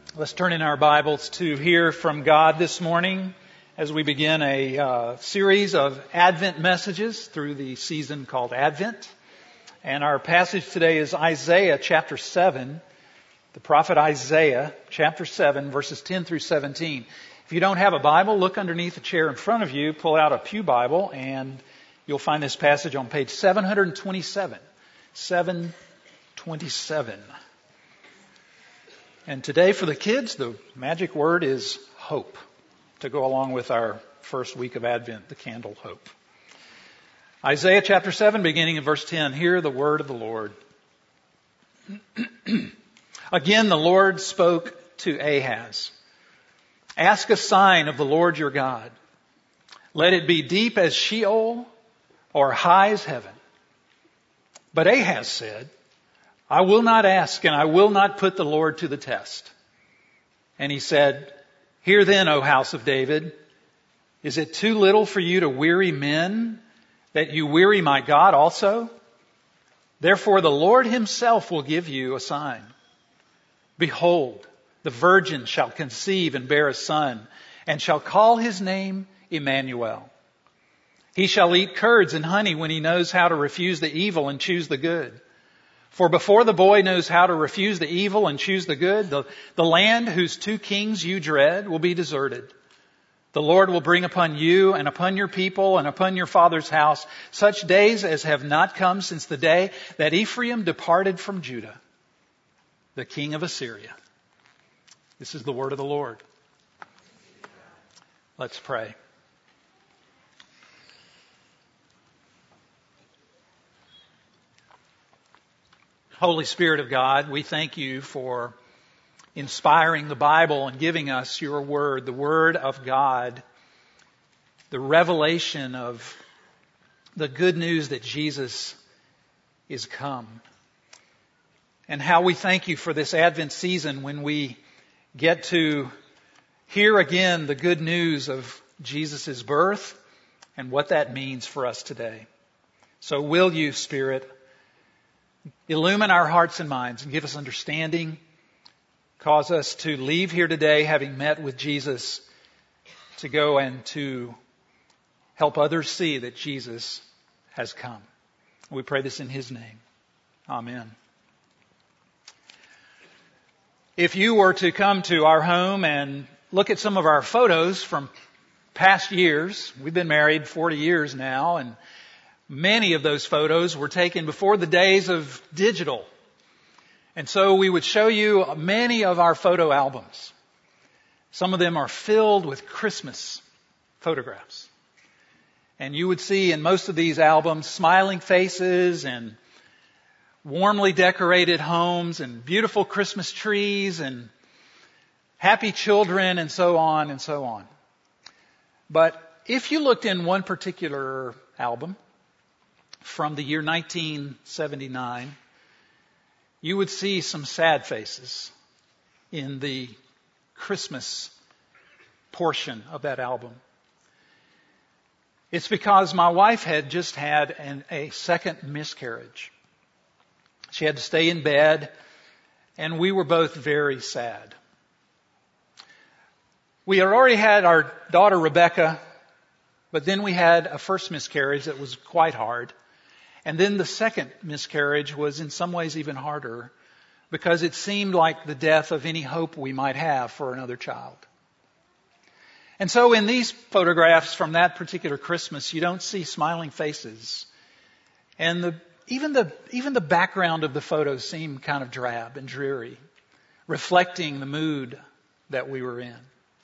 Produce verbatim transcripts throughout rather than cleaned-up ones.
Let's turn in our Bibles to hear from God this morning as we begin a uh, series of Advent messages through the season called Advent. And our passage today is Isaiah chapter seven, the prophet Isaiah chapter seven, verses ten through seventeen. If you don't have a Bible, look underneath the chair in front of you, pull out a pew Bible, and you'll find this passage on page seven twenty-seven. seven twenty-seven. And today for the kids, the magic word is hope, to go along with our first week of Advent, the candle hope. Isaiah chapter seven, beginning in verse ten, hear the word of the Lord. Again, the Lord spoke to Ahaz. Ask a sign of the Lord your God. Let it be deep as Sheol or high as heaven. But Ahaz said, I will not ask, and I will not put the Lord to the test. And he said, Hear then, O house of David, is it too little for you to weary men, that you weary my God also? Therefore the Lord himself will give you a sign. Behold, the virgin shall conceive and bear a son, and shall call his name Emmanuel. He shall eat curds and honey when he knows how to refuse the evil and choose the good. For before the boy knows how to refuse the evil and choose the good, the, the land whose two kings you dread will be deserted. The Lord will bring upon you and upon your people and upon your father's house such days as have not come since the day that Ephraim departed from Judah, the king of Assyria. This is the word of the Lord. Let's pray. Holy Spirit of God, we thank you for inspiring the Bible and giving us your word, the word of God, the revelation of the good news that Jesus is come. And how we thank you for this Advent season when we get to hear again the good news of Jesus' birth and what that means for us today. So will you, Spirit, illumine our hearts and minds and give us understanding. Cause us to leave here today having met with Jesus, to go and to help others see that Jesus has come. We pray this in his name. Amen. If you were to come to our home and look at some of our photos from past years, we've been married forty years now, and many of those photos were taken before the days of digital. And so we would show you many of our photo albums. Some of them are filled with Christmas photographs. And you would see in most of these albums smiling faces and warmly decorated homes and beautiful Christmas trees and happy children and so on and so on. But if you looked in one particular album, from the year nineteen seventy-nine, you would see some sad faces in the Christmas portion of that album. It's because my wife had just had an, a second miscarriage. She had to stay in bed, and we were both very sad. We had already had our daughter Rebecca, but then we had a first miscarriage that was quite hard. And then the second miscarriage was in some ways even harder because it seemed like the death of any hope we might have for another child. And so in these photographs from that particular Christmas, you don't see smiling faces. And the, even the, even the background of the photos seemed kind of drab and dreary, reflecting the mood that we were in.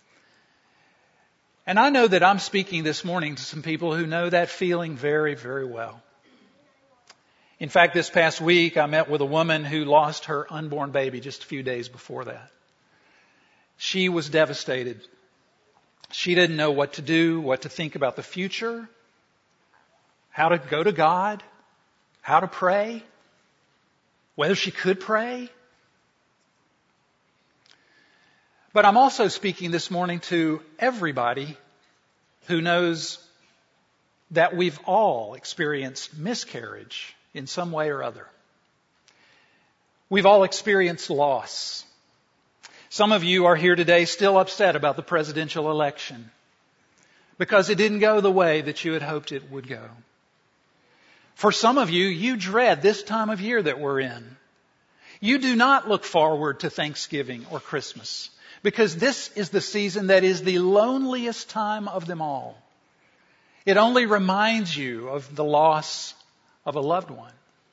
And I know that I'm speaking this morning to some people who know that feeling very, very well. In fact, this past week, I met with a woman who lost her unborn baby just a few days before that. She was devastated. She didn't know what to do, what to think about the future, how to go to God, how to pray, whether she could pray. But I'm also speaking this morning to everybody who knows that we've all experienced miscarriage in some way or other. We've all experienced loss. Some of you are here today still upset about the presidential election because it didn't go the way that you had hoped it would go. For some of you, you dread this time of year that we're in. You do not look forward to Thanksgiving or Christmas because this is the season that is the loneliest time of them all. It only reminds you of the loss of a loved one.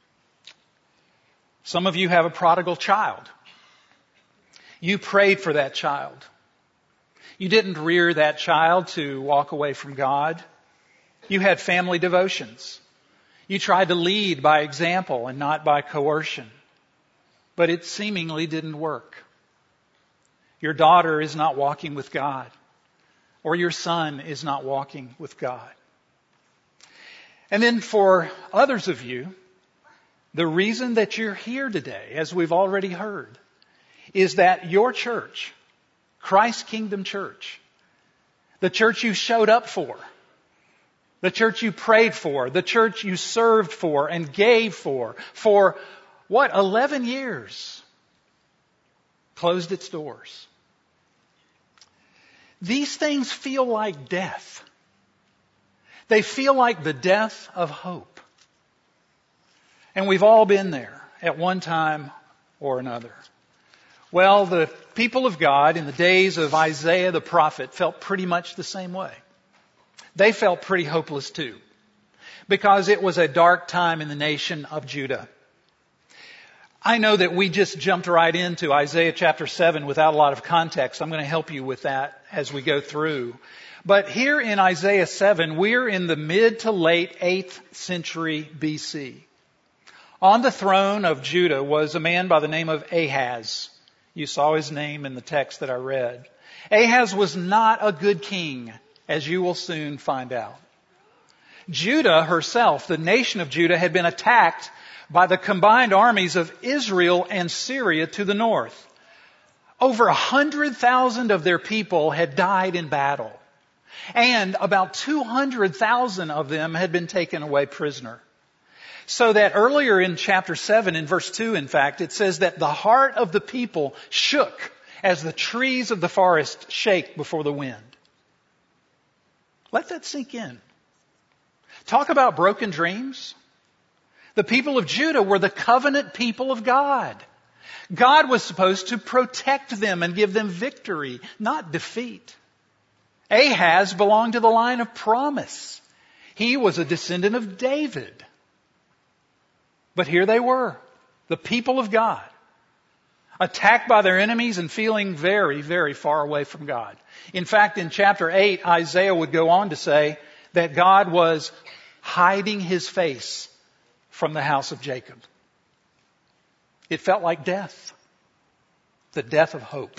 Some of you have a prodigal child. You prayed for that child. You didn't rear that child to walk away from God. You had family devotions. You tried to lead by example and not by coercion. But it seemingly didn't work. Your daughter is not walking with God, or your son is not walking with God. And then for others of you, the reason that you're here today, as we've already heard, is that your church, Christ Kingdom Church, the church you showed up for, the church you prayed for, the church you served for and gave for, for what, eleven years, closed its doors. These things feel like death. They feel like the death of hope. And we've all been there at one time or another. Well, the people of God in the days of Isaiah the prophet felt pretty much the same way. They felt pretty hopeless too, because it was a dark time in the nation of Judah. I know that we just jumped right into Isaiah chapter seven without a lot of context. I'm going to help you with that as we go through. But here in Isaiah seven, we're in the mid to late eighth century B C. On the throne of Judah was a man by the name of Ahaz. You saw his name in the text that I read. Ahaz was not a good king, as you will soon find out. Judah herself, the nation of Judah, had been attacked by the combined armies of Israel and Syria to the north. Over a hundred thousand of their people had died in battle, and about two hundred thousand of them had been taken away prisoner. So that earlier in chapter seven, in verse two, in fact, it says that the heart of the people shook as the trees of the forest shake before the wind. Let that sink in. Talk about broken dreams. The people of Judah were the covenant people of God. God was supposed to protect them and give them victory, not defeat. Ahaz belonged to the line of promise. He was a descendant of David. But here they were, the people of God, attacked by their enemies and feeling very, very far away from God. In fact, in chapter eight, Isaiah would go on to say that God was hiding his face from the house of Jacob. It felt like death, the death of hope.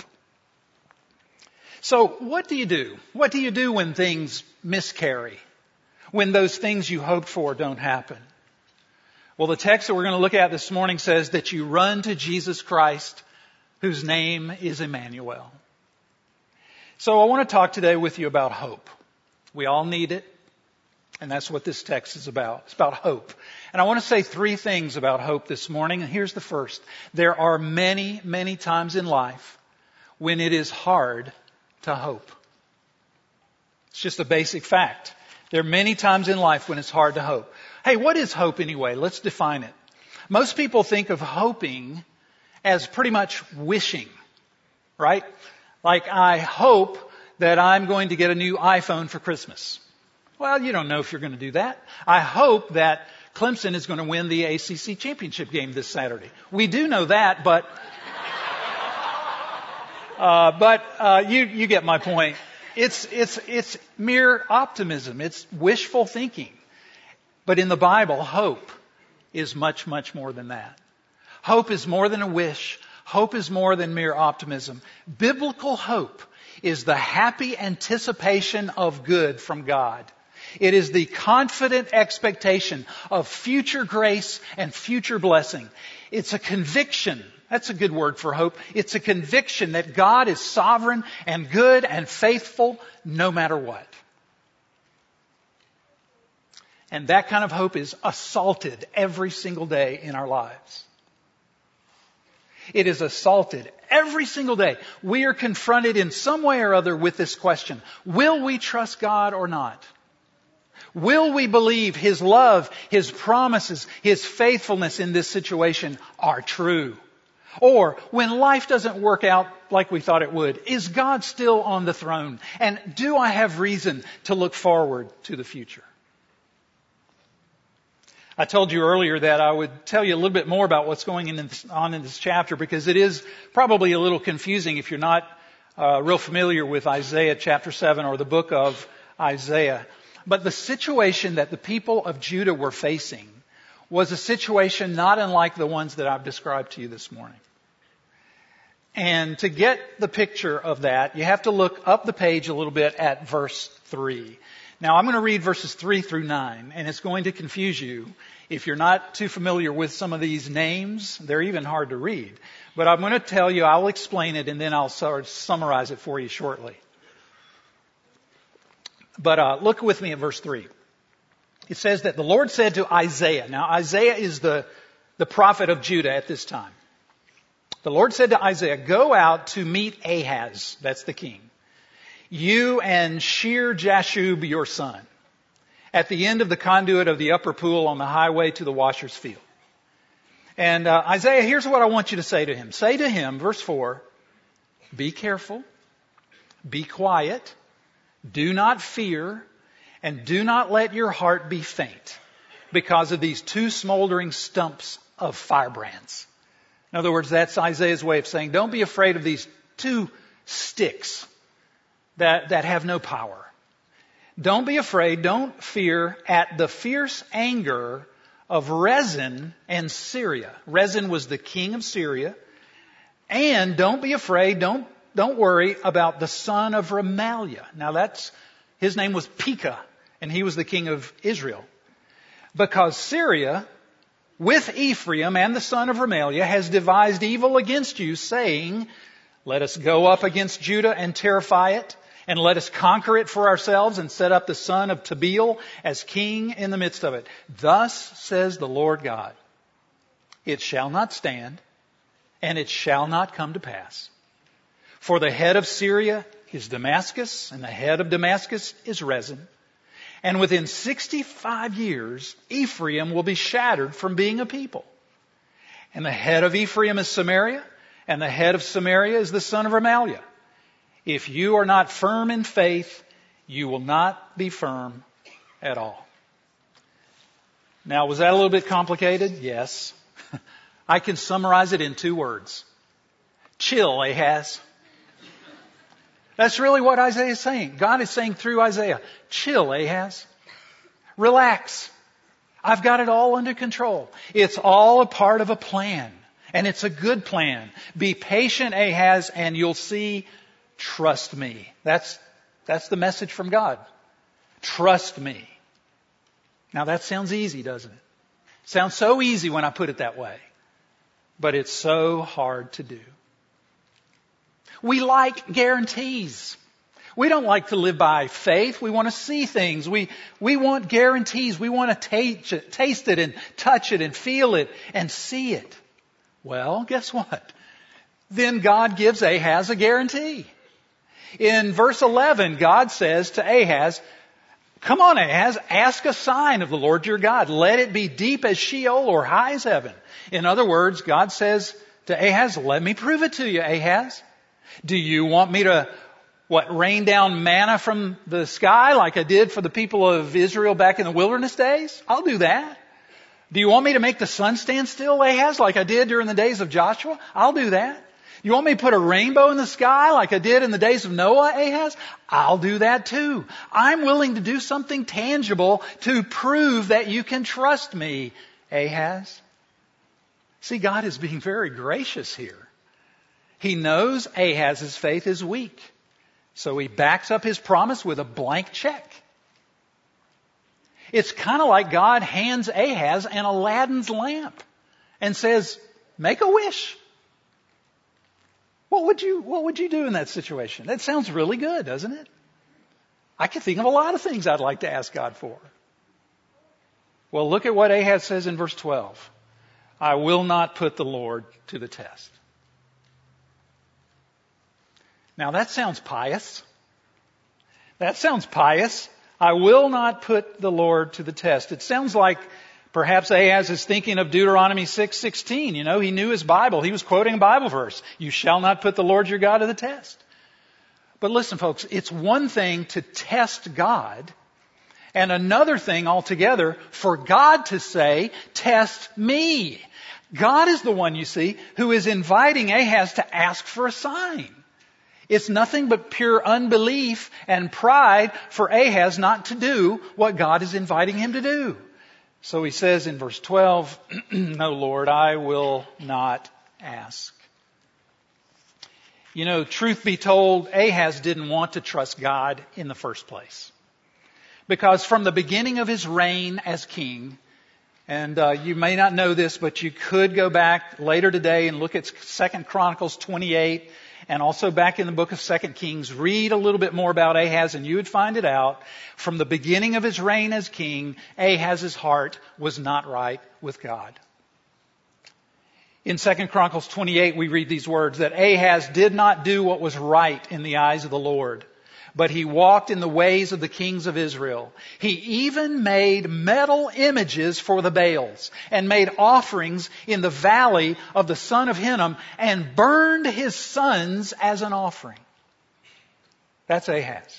So what do you do? What do you do when things miscarry? When those things you hoped for don't happen? Well, the text that we're going to look at this morning says that you run to Jesus Christ, whose name is Emmanuel. So I want to talk today with you about hope. We all need it, and that's what this text is about. It's about hope. And I want to say three things about hope this morning, and here's the first. There are many, many times in life when it is hard to hope. It's just a basic fact. There are many times in life when it's hard to hope. Hey, what is hope anyway? Let's define it. Most people think of hoping as pretty much wishing, right? Like, I hope that I'm going to get a new iPhone for Christmas. Well, you don't know if you're going to do that. I hope that Clemson is going to win the A C C championship game this Saturday. We do know that, but uh, but uh, you you get my point. It's it's it's mere optimism. It's wishful thinking. But in the Bible, hope is much, much more than that. Hope is more than a wish. Hope is more than mere optimism. Biblical hope is the happy anticipation of good from God. It is the confident expectation of future grace and future blessing. It's a conviction. That's a good word for hope. It's a conviction that God is sovereign and good and faithful no matter what. And that kind of hope is assaulted every single day in our lives. It is assaulted every single day. We are confronted in some way or other with this question. Will we trust God or not? Will we believe His love, His promises, His faithfulness in this situation are true? Or when life doesn't work out like we thought it would, is God still on the throne? And do I have reason to look forward to the future? I told you earlier that I would tell you a little bit more about what's going in this, on in this chapter, because it is probably a little confusing if you're not uh, real familiar with Isaiah chapter seven or the book of Isaiah. But the situation that the people of Judah were facing was a situation not unlike the ones that I've described to you this morning. And to get the picture of that, you have to look up the page a little bit at verse three. Now, I'm going to read verses three through nine, and it's going to confuse you if you're not too familiar with some of these names. They're even hard to read. But I'm going to tell you, I'll explain it, and then I'll sort of summarize it for you shortly. But uh, look with me at verse three. It says that the Lord said to Isaiah. Now, Isaiah is the, the prophet of Judah at this time. The Lord said to Isaiah, go out to meet Ahaz, that's the king, you and Shear-Jashub your son, at the end of the conduit of the upper pool on the highway to the washer's field. And uh, Isaiah, here's what I want you to say to him. Say to him, verse four, be careful, be quiet, do not fear, and do not let your heart be faint because of these two smoldering stumps of firebrands. In other words, that's Isaiah's way of saying, don't be afraid of these two sticks that, that have no power. Don't be afraid, don't fear at the fierce anger of Rezin and Syria. Rezin was the king of Syria. And don't be afraid, don't, don't worry about the son of Remaliah. Now that's, his name was Pekah, and he was the king of Israel. Because Syria, with Ephraim and the son of Remaliah, has devised evil against you, saying, let us go up against Judah and terrify it, and let us conquer it for ourselves and set up the son of Tabeel as king in the midst of it. Thus says the Lord God, it shall not stand, and it shall not come to pass. For the head of Syria is Damascus, and the head of Damascus is Rezin. And within sixty-five years, Ephraim will be shattered from being a people. And the head of Ephraim is Samaria, and the head of Samaria is the son of Remaliah. If you are not firm in faith, you will not be firm at all. Now, was that a little bit complicated? Yes. I can summarize it in two words. Chill, Ahaz. That's really what Isaiah is saying. God is saying through Isaiah, chill, Ahaz. Relax. I've got it all under control. It's all a part of a plan. And it's a good plan. Be patient, Ahaz, and you'll see, trust me. That's, that's the message from God. Trust me. Now that sounds easy, doesn't it? Sounds so easy when I put it that way. But it's so hard to do. We like guarantees. We don't like to live by faith. We want to see things. We, we want guarantees. We want to taste it, taste it and touch it and feel it and see it. Well, guess what? Then God gives Ahaz a guarantee. In verse eleven, God says to Ahaz, come on, Ahaz, ask a sign of the Lord your God. Let it be deep as Sheol or high as heaven. In other words, God says to Ahaz, let me prove it to you, Ahaz. Do you want me to, what, rain down manna from the sky like I did for the people of Israel back in the wilderness days? I'll do that. Do you want me to make the sun stand still, Ahaz, like I did during the days of Joshua? I'll do that. You want me to put a rainbow in the sky like I did in the days of Noah, Ahaz? I'll do that too. I'm willing to do something tangible to prove that you can trust me, Ahaz. See, God is being very gracious here. He knows Ahaz's faith is weak. So he backs up his promise with a blank check. It's kind of like God hands Ahaz an Aladdin's lamp and says, make a wish. What would you, what would you do in that situation? That sounds really good, doesn't it? I can think of a lot of things I'd like to ask God for. Well, look at what Ahaz says in verse twelve. I will not put the Lord to the test. Now that sounds pious. That sounds pious. I will not put the Lord to the test. It sounds like perhaps Ahaz is thinking of Deuteronomy six sixteen. You know, he knew his Bible. He was quoting a Bible verse. You shall not put the Lord your God to the test. But listen, folks, it's one thing to test God, and another thing altogether for God to say, test me. God is the one, you see, who is inviting Ahaz to ask for a sign. It's nothing but pure unbelief and pride for Ahaz not to do what God is inviting him to do. So he says in verse twelve, no, Lord, I will not ask. You know, truth be told, Ahaz didn't want to trust God in the first place. Because from the beginning of his reign as king, and uh, you may not know this, but you could go back later today and look at Second Chronicles twenty-eight, and also back in the book of Second Kings, read a little bit more about Ahaz, and you would find it out. From the beginning of his reign as king, Ahaz's heart was not right with God. In Second Chronicles twenty-eight, we read these words, that Ahaz did not do what was right in the eyes of the Lord, but he walked in the ways of the kings of Israel. He even made metal images for the Baals and made offerings in the valley of the son of Hinnom and burned his sons as an offering. That's Ahaz.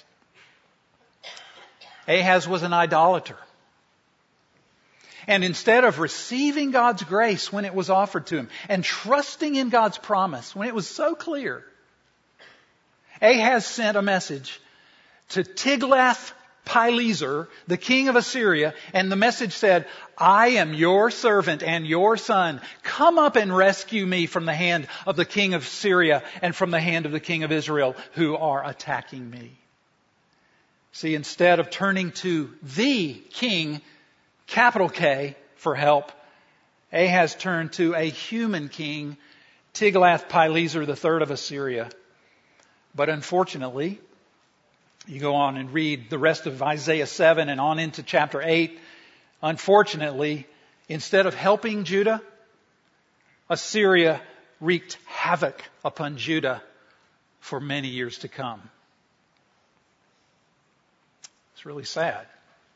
Ahaz was an idolater. And instead of receiving God's grace when it was offered to him and trusting in God's promise when it was so clear, Ahaz sent a message to Tiglath-Pileser, the king of Assyria, and the message said, I am your servant and your son. Come up and rescue me from the hand of the king of Syria and from the hand of the king of Israel who are attacking me. See, instead of turning to the king, capital K, for help, Ahaz turned to a human king, Tiglath-Pileser the third of Assyria. But unfortunately, you go on and read the rest of Isaiah seven and on into chapter eight. Unfortunately, instead of helping Judah, Assyria wreaked havoc upon Judah for many years to come. It's really sad.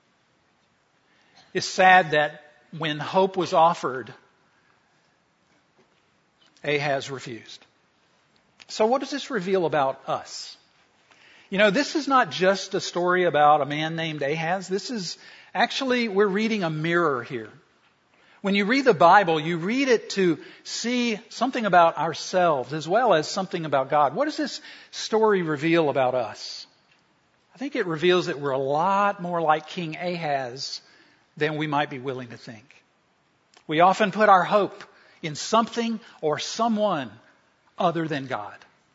It's sad that when hope was offered, Ahaz refused. So what does this reveal about us? You know, this is not just a story about a man named Ahaz. This is actually, we're reading a mirror here. When you read the Bible, you read it to see something about ourselves as well as something about God. What does this story reveal about us? I think it reveals that we're a lot more like King Ahaz than we might be willing to think. We often put our hope in something or someone other than God.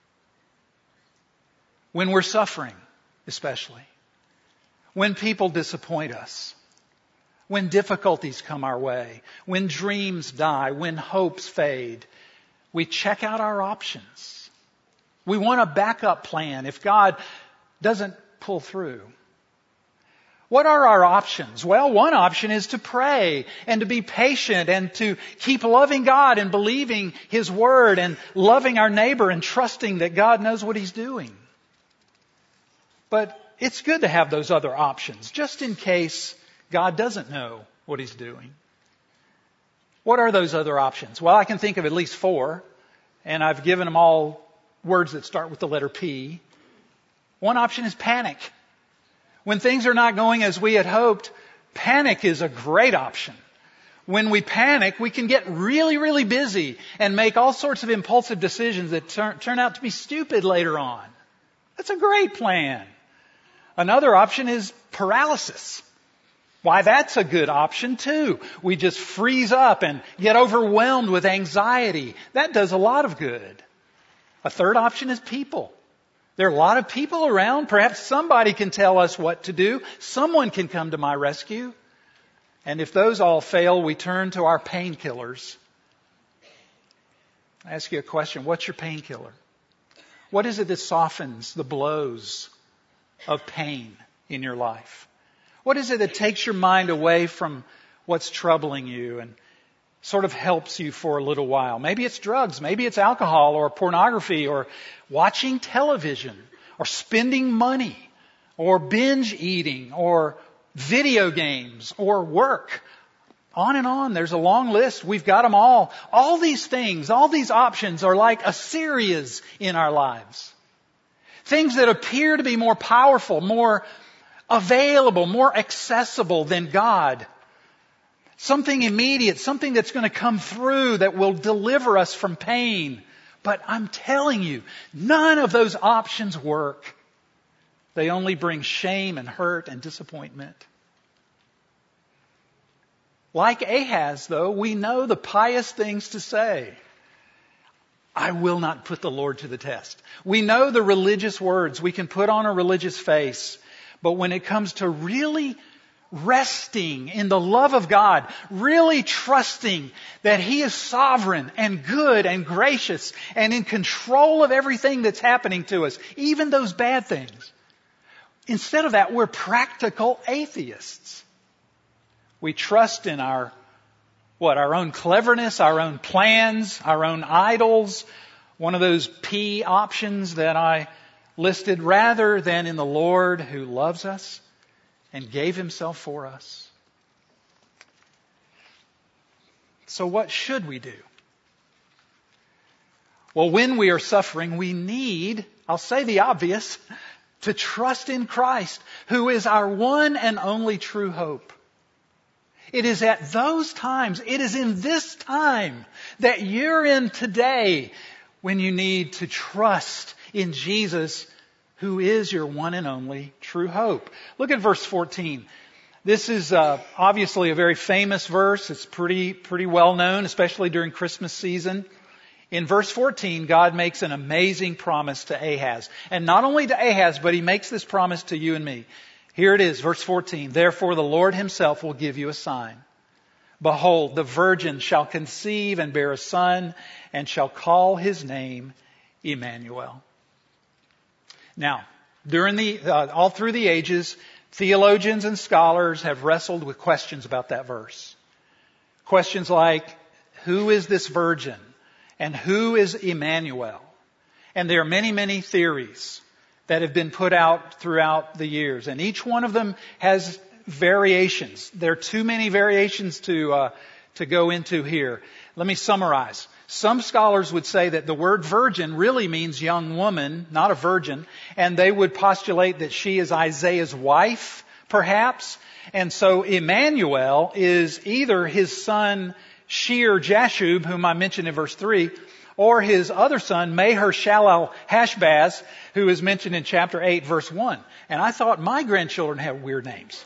When we're suffering, especially. When people disappoint us. When difficulties come our way. When dreams die. When hopes fade. We check out our options. We want a backup plan if God doesn't pull through. What are our options? Well, one option is to pray and to be patient and to keep loving God and believing His Word and loving our neighbor and trusting that God knows what He's doing. But it's good to have those other options, just in case God doesn't know what He's doing. What are those other options? Well, I can think of at least four, and I've given them all words that start with the letter P. One option is panic. When things are not going as we had hoped, panic is a great option. When we panic, we can get really, really busy and make all sorts of impulsive decisions that turn, turn out to be stupid later on. That's a great plan. Another option is paralysis. Why, that's a good option too. We just freeze up and get overwhelmed with anxiety. That does a lot of good. A third option is people. There are a lot of people around. Perhaps somebody can tell us what to do. Someone can come to my rescue. And if those all fail, we turn to our painkillers. I ask you a question. What's your painkiller? What is it that softens the blows of pain in your life? What is it that takes your mind away from what's troubling you and sort of helps you for a little while. Maybe it's drugs, maybe it's alcohol or pornography or watching television or spending money or binge eating or video games or work. On and on. There's a long list. We've got them all. All these things, all these options are like Assyrias in our lives. Things that appear to be more powerful, more available, more accessible than God. Something immediate, something that's going to come through that will deliver us from pain. But I'm telling you, none of those options work. They only bring shame and hurt and disappointment. Like Ahaz, though, we know the pious things to say. I will not put the Lord to the test. We know the religious words. We can put on a religious face. But when it comes to really resting in the love of God, really trusting that He is sovereign and good and gracious and in control of everything that's happening to us, even those bad things. Instead of that, we're practical atheists. We trust in our, what, our own cleverness, our own plans, our own idols, one of those P options that I listed, rather than in the Lord who loves us and gave Himself for us. So what should we do? Well, when we are suffering, we need, I'll say the obvious, to trust in Christ, who is our one and only true hope. It is at those times, it is in this time that you're in today when you need to trust in Jesus, who is your one and only true hope. Look at verse fourteen. This is uh, obviously a very famous verse. It's pretty, pretty well known, especially during Christmas season. In verse fourteen, God makes an amazing promise to Ahaz. And not only to Ahaz, but He makes this promise to you and me. Here it is, verse fourteen. Therefore the Lord Himself will give you a sign. Behold, the virgin shall conceive and bear a son, and shall call His name Emmanuel. Now, during the uh, all through the ages, theologians and scholars have wrestled with questions about that verse. Questions like, who is this virgin? And who is Emmanuel? And there are many, many theories that have been put out throughout the years. And each one of them has variations. There are too many variations to uh, to go into here. Let me summarize. Some scholars would say that the word virgin really means young woman, not a virgin. And they would postulate that she is Isaiah's wife, perhaps. And so Emmanuel is either his son Shear Jashub, whom I mentioned in verse three, or his other son, Maher Shalal Hashbaz, who is mentioned in chapter eight, verse one. And I thought my grandchildren had weird names.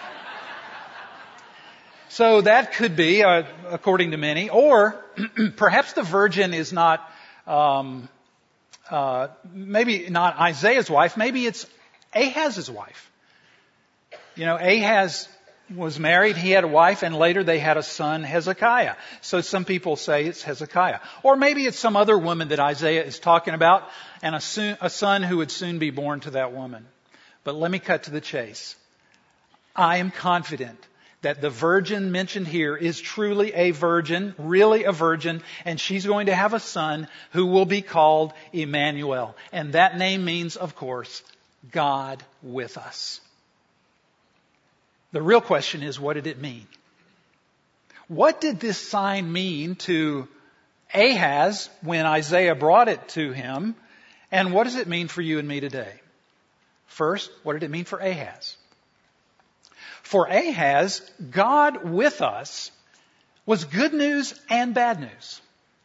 So that could be, uh, according to many, or perhaps the virgin is not, um, uh, maybe not Isaiah's wife, maybe it's Ahaz's wife. You know, Ahaz was married, he had a wife, and later they had a son, Hezekiah. So some people say it's Hezekiah. Or maybe it's some other woman that Isaiah is talking about, and a, soon, a son who would soon be born to that woman. But let me cut to the chase. I am confident that the virgin mentioned here is truly a virgin, really a virgin, and she's going to have a son who will be called Emmanuel. And that name means, of course, God with us. The real question is, what did it mean? What did this sign mean to Ahaz when Isaiah brought it to him? And what does it mean for you and me today? First, what did it mean for Ahaz? For Ahaz, God with us was good news and bad news.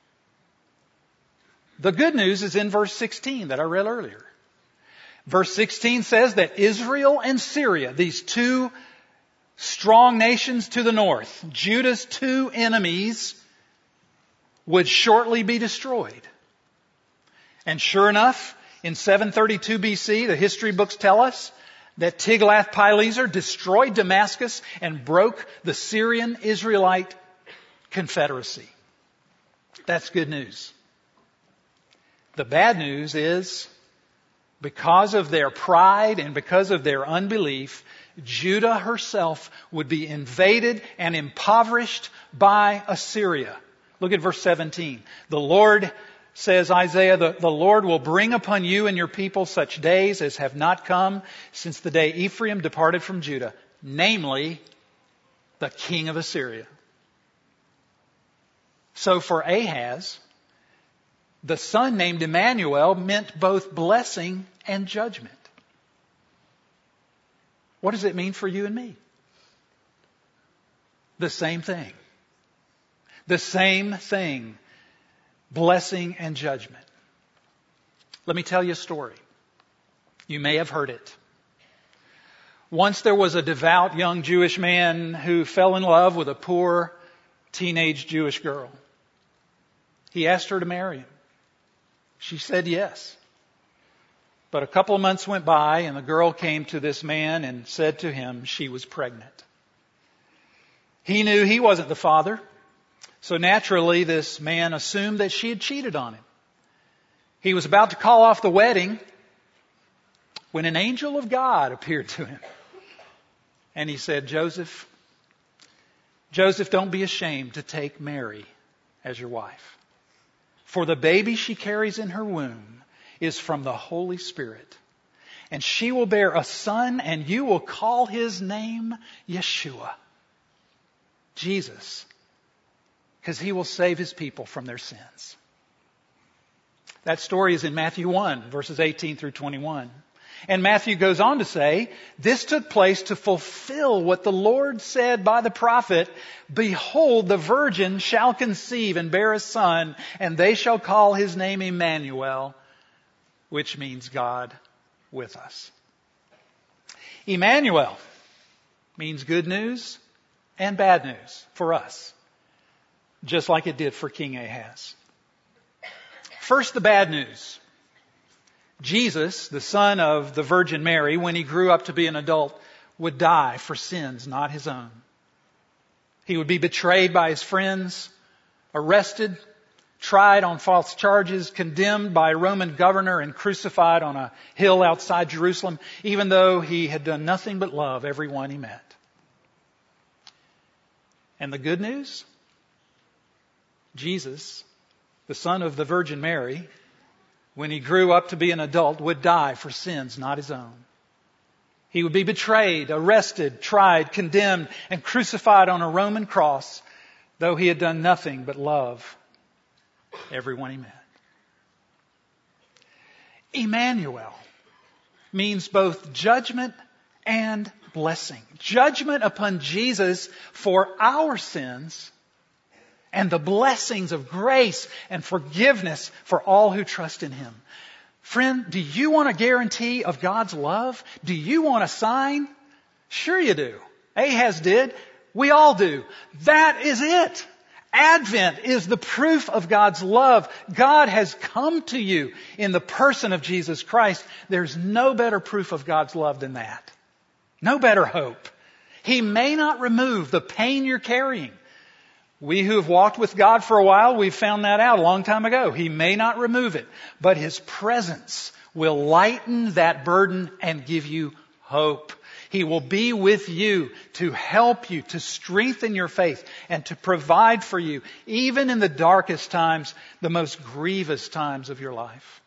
The good news is in verse sixteen that I read earlier. Verse sixteen says that Israel and Syria, these two strong nations to the north, Judah's two enemies, would shortly be destroyed. And sure enough, in seven thirty-two B C, the history books tell us that Tiglath-Pileser destroyed Damascus and broke the Syrian Israelite confederacy. That's good news. The bad news is, because of their pride and because of their unbelief, Judah herself would be invaded and impoverished by Assyria. Look at verse seventeen. The Lord, says Isaiah, the, the Lord will bring upon you and your people such days as have not come since the day Ephraim departed from Judah, namely the king of Assyria. So for Ahaz, the son named Emmanuel meant both blessing and judgment. What does it mean for you and me? The same thing. The same thing. Blessing and judgment. Let me tell you a story. You may have heard it. Once there was a devout young Jewish man who fell in love with a poor teenage Jewish girl. He asked her to marry him. She said yes. But a couple of months went by and the girl came to this man and said to him she was pregnant. He knew he wasn't the father. So naturally this man assumed that she had cheated on him. He was about to call off the wedding when an angel of God appeared to him. And he said, Joseph, Joseph, don't be ashamed to take Mary as your wife. For the baby she carries in her womb is from the Holy Spirit. And she will bear a son, and you will call his name Yeshua. Jesus. Because he will save his people from their sins. That story is in Matthew one, verses eighteen through twenty-one. And Matthew goes on to say, this took place to fulfill what the Lord said by the prophet, behold, the virgin shall conceive and bear a son, and they shall call his name Emmanuel, which means God with us. Emmanuel means good news and bad news for us, just like it did for King Ahaz. First, the bad news. Jesus, the son of the Virgin Mary, when he grew up to be an adult, would die for sins not his own. He would be betrayed by his friends, arrested, tried on false charges, condemned by a Roman governor, and crucified on a hill outside Jerusalem, even though he had done nothing but love everyone he met. And the good news? Jesus, the son of the Virgin Mary, when he grew up to be an adult, would die for sins not his own. He would be betrayed, arrested, tried, condemned, and crucified on a Roman cross, though he had done nothing but love everyone he met. Emmanuel means both judgment and blessing. Judgment upon Jesus for our sins, and the blessings of grace and forgiveness for all who trust in him. Friend, do you want a guarantee of God's love? Do you want a sign? Sure you do. Ahaz did. We all do. That is it. Advent is the proof of God's love. God has come to you in the person of Jesus Christ. There's no better proof of God's love than that. No better hope. He may not remove the pain you're carrying. We who have walked with God for a while, we've found that out a long time ago. He may not remove it, but his presence will lighten that burden and give you hope. He will be with you to help you, to strengthen your faith, and to provide for you, even in the darkest times, the most grievous times of your life.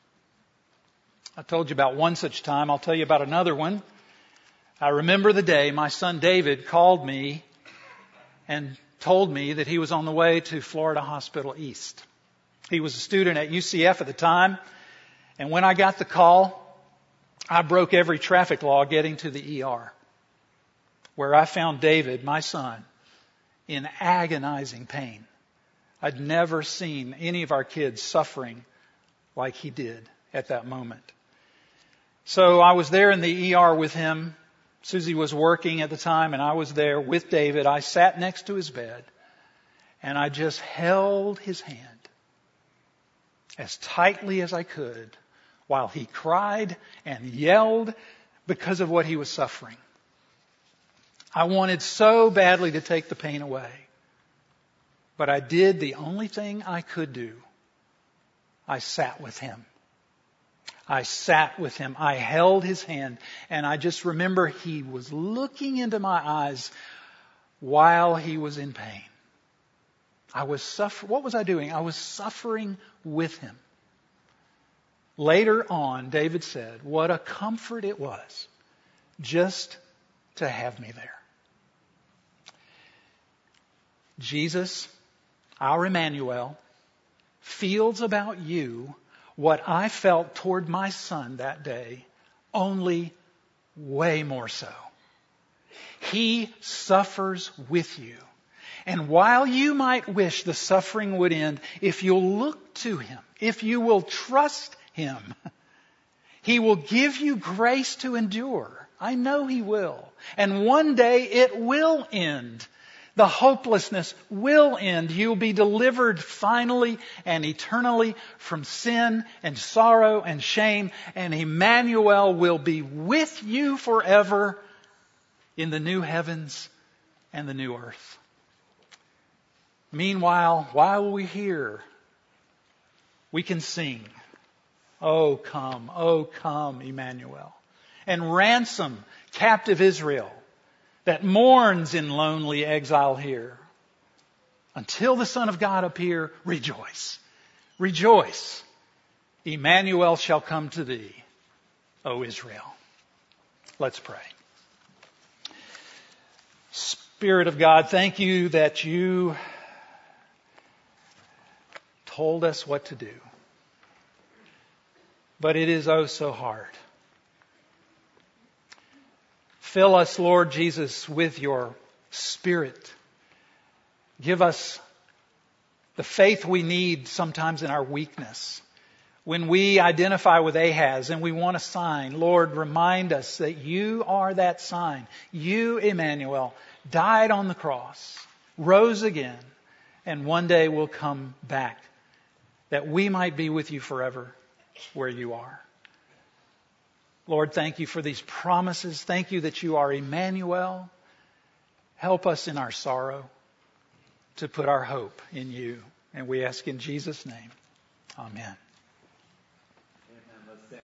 I told you about one such time. I'll tell you about another one. I remember the day my son David called me and told me that he was on the way to Florida Hospital East. He was a student at U C F at the time, and when I got the call, I broke every traffic law getting to the E R, where I found David, my son, in agonizing pain. I'd never seen any of our kids suffering like he did at that moment. So I was there in the E R with him. Susie was working at the time, and I was there with David. I sat next to his bed, and I just held his hand as tightly as I could while he cried and yelled because of what he was suffering. I wanted so badly to take the pain away, but I did the only thing I could do. I sat with him. I sat with him. I held his hand. And I just remember he was looking into my eyes while he was in pain. I was suffering. What was I doing? I was suffering with him. Later on, David said, what a comfort it was just to have me there. Jesus, our Emmanuel, feels about you what I felt toward my son that day, only way more so. He suffers with you. And while you might wish the suffering would end, if you'll look to him, if you will trust him, he will give you grace to endure. I know he will. And one day it will end. The hopelessness will end. You'll be delivered finally and eternally from sin and sorrow and shame. And Emmanuel will be with you forever in the new heavens and the new earth. Meanwhile, while we're here, we can sing, "Oh come, oh come, Emmanuel," and ransom captive Israel that mourns in lonely exile here. Until the Son of God appear, rejoice. Rejoice. Emmanuel shall come to thee, O Israel. Let's pray. Spirit of God, thank you that you told us what to do. But it is oh so hard. Fill us, Lord Jesus, with your Spirit. Give us the faith we need sometimes in our weakness. When we identify with Ahaz and we want a sign, Lord, remind us that you are that sign. You, Emmanuel, died on the cross, rose again, and one day will come back, that we might be with you forever where you are. Lord, thank you for these promises. Thank you that you are Emmanuel. Help us in our sorrow to put our hope in you. And we ask in Jesus' name. Amen.